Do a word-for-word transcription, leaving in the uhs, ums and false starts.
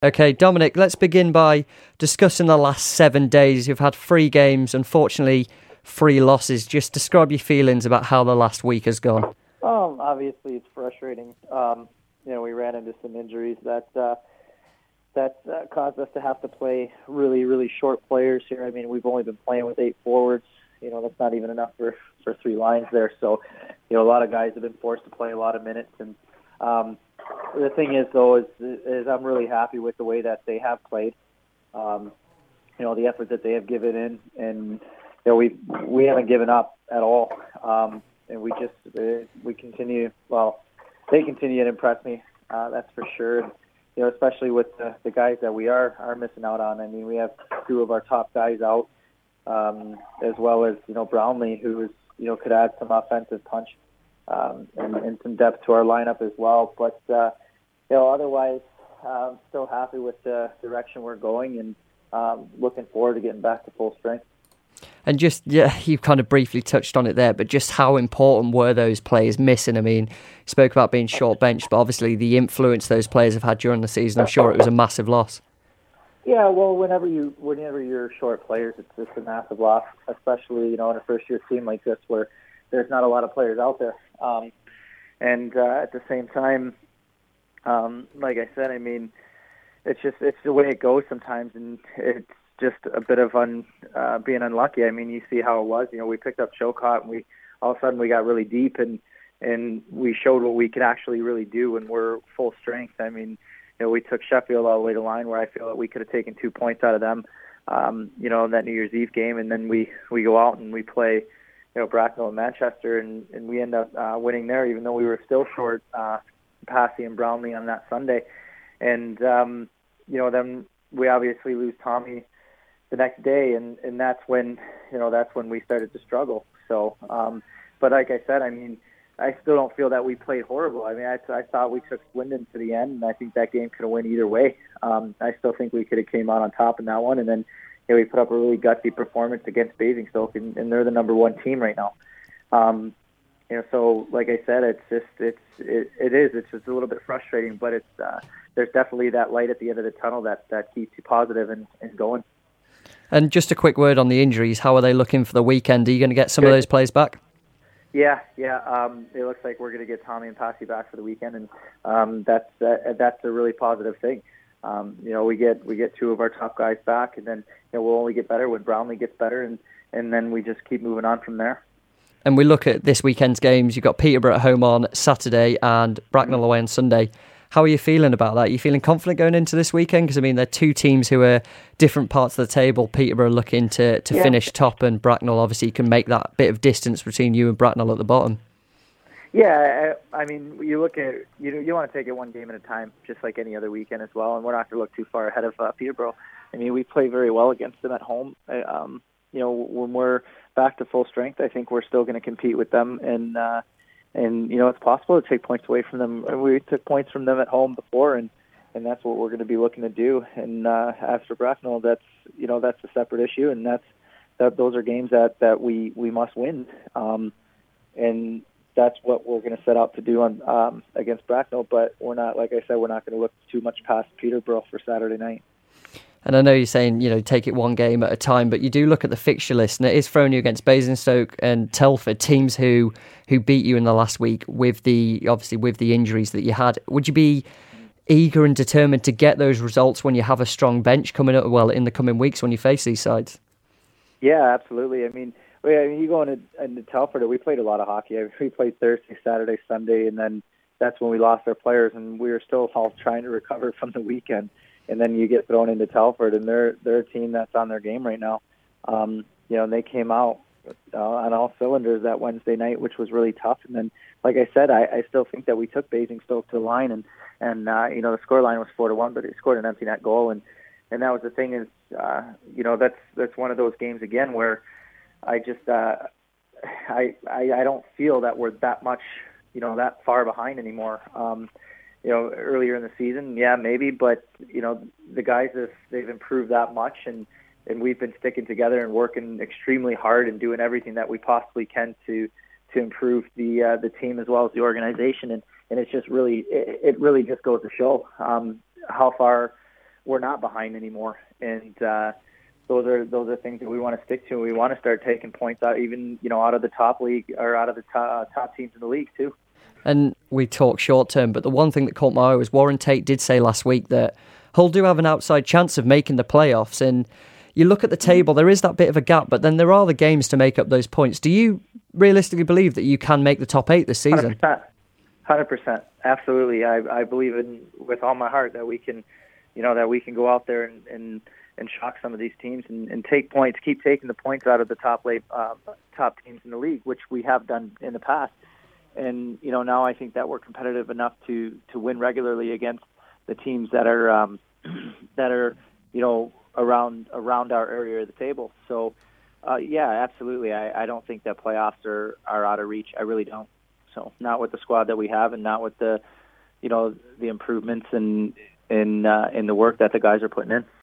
Okay, Dominic, let's begin by discussing the last seven days. You've had three games, unfortunately, three losses. Just describe your feelings about how the last week has gone. Um, obviously, it's frustrating. Um, you know, we ran into some injuries that uh, that uh, caused us to have to play really, really short players here. I mean, we've only been playing with eight forwards. You know, that's not even enough for, for three lines there. So, you know, a lot of guys have been forced to play a lot of minutes. And um, the thing is, though, is, is I'm really happy with the way that they have played. Um, you know, the effort that they have given in, and you know, we we haven't given up at all. Um, and we just uh, we continue. Well, they continue to impress me. Uh, that's for sure. And, you know, especially with the, the guys that we are are missing out on. I mean, we have two of our top guys out. Um, as well as, you know, Brownlee, who is, you know, could add some offensive punch um, and, and some depth to our lineup as well. But, uh, you know, otherwise, uh, I'm still happy with the direction we're going and um, looking forward to getting back to full strength. And just, yeah, you kind of briefly touched on it there, but just how important were those players missing? I mean, you spoke about being short benched, but obviously the influence those players have had during the season, I'm sure it was a massive loss. Yeah, well, whenever you whenever you're short players, it's just a massive loss, especially, you know, in a first-year team like this where there's not a lot of players out there. Um, and uh, at the same time, um, like I said, I mean, it's just it's the way it goes sometimes, and it's just a bit of un, uh, being unlucky. I mean, you see how it was. You know, we picked up Chilcott, and we all of a sudden we got really deep, and and we showed what we could actually really do, and we're full strength. I mean. You know, we took Sheffield all the way to line where I feel that we could have taken two points out of them, um, you know, in that New Year's Eve game. And then we, we go out and we play, you know, Bracknell and Manchester, and, and we end up uh, winning there, even though we were still short uh, Passy and Brownlee on that Sunday. And, um, you know, then we obviously lose Tommy the next day, and, and that's when, you know, that's when we started to struggle. So, um, but like I said, I mean, I still don't feel that we played horrible. I mean, I, I thought we took Swindon to the end, and I think that game could have went either way. Um, I still think we could have came out on top in that one, and then you know, we put up a really gutsy performance against Basingstoke, and, and they're the number one team right now. Um, you know, so like I said, it's just it's it, it is it's just a little bit frustrating, but it's uh, there's definitely that light at the end of the tunnel that that keeps you positive and, and going. And just a quick word on the injuries. How are they looking for the weekend? Are you going to get some Good. of those players back? Yeah, yeah. Um, it looks like we're going to get Tommy and Passy back for the weekend, and um, that's uh, that's a really positive thing. Um, you know, we get we get two of our top guys back, and then you know, we'll only get better when Brownlee gets better, and, and then we just keep moving on from there. And we look at this weekend's games. You've got Peterborough at home on Saturday and Bracknell away on Sunday. How are you feeling about that? Are you feeling confident going into this weekend? Because, I mean, they're two teams who are different parts of the table. Peterborough looking to, to yeah. finish top, and Bracknell obviously can make that bit of distance between you and Bracknell at the bottom. Yeah, I mean, you look at, you you want to take it one game at a time, just like any other weekend as well, and we're not going to look too far ahead of uh, Peterborough. I mean, we play very well against them at home. Um, you know, when we're back to full strength, I think we're still going to compete with them, and uh, And, you know, it's possible to take points away from them. We took points from them at home before, and, and that's what we're going to be looking to do. And uh, as for Bracknell, that's, you know, that's a separate issue, and that's that those are games that, that we, we must win. Um, and that's what we're going to set out to do on um, against Bracknell. But we're not, like I said, we're not going to look too much past Peterborough for Saturday night. And I know you're saying, you know, take it one game at a time, but you do look at the fixture list, and it is throwing you against Basingstoke and Telford, teams who who beat you in the last week with the obviously with the injuries that you had. Would you be eager and determined to get those results when you have a strong bench coming up, well, in the coming weeks when you face these sides? Yeah, absolutely. I mean, I mean you go into, into Telford, we played a lot of hockey. I mean, we played Thursday, Saturday, Sunday, and then that's when we lost our players, and we were still all trying to recover from the weekend. And then you get thrown into Telford, and they're they're a team that's on their game right now. Um, you know, and they came out uh, on all cylinders that Wednesday night, which was really tough. And then, like I said, I, I still think that we took Basingstoke to the line, and and uh, you know the score line was four to one, but he scored an empty net goal, and and that was the thing is, uh, you know, that's that's one of those games again where I just uh, I, I I don't feel that we're that much, you know, that far behind anymore. Um, You know, earlier in the season, yeah, maybe, but you know, the guys have they've improved that much, and, and we've been sticking together and working extremely hard and doing everything that we possibly can to to improve the uh, the team as well as the organization, and, and it's just really it, it really just goes to show um, how far we're not behind anymore. And uh, those are those are things that we want to stick to. We want to start taking points out, even you know, out of the top league or out of the top, uh, top teams in the league too. And we talk short term, but the one thing that caught my eye was Warren Tate did say last week that Hull do have an outside chance of making the playoffs. And you look at the table, there is that bit of a gap, but then there are the games to make up those points. Do you realistically believe that you can make the top eight this season? one hundred percent. one hundred percent. Absolutely. I, I believe in with all my heart that we can, you know, that we can go out there and, and, and shock some of these teams and, and take points, keep taking the points out of the top late, uh, top teams in the league, which we have done in the past. And, you know, now I think that we're competitive enough to, to win regularly against the teams that are, um, that are, you know, around around our area of the table. So, uh, yeah, absolutely. I, I don't think that playoffs are, are out of reach. I really don't. So, not with the squad that we have, and not with the, you know, the improvements and in uh, in the work that the guys are putting in.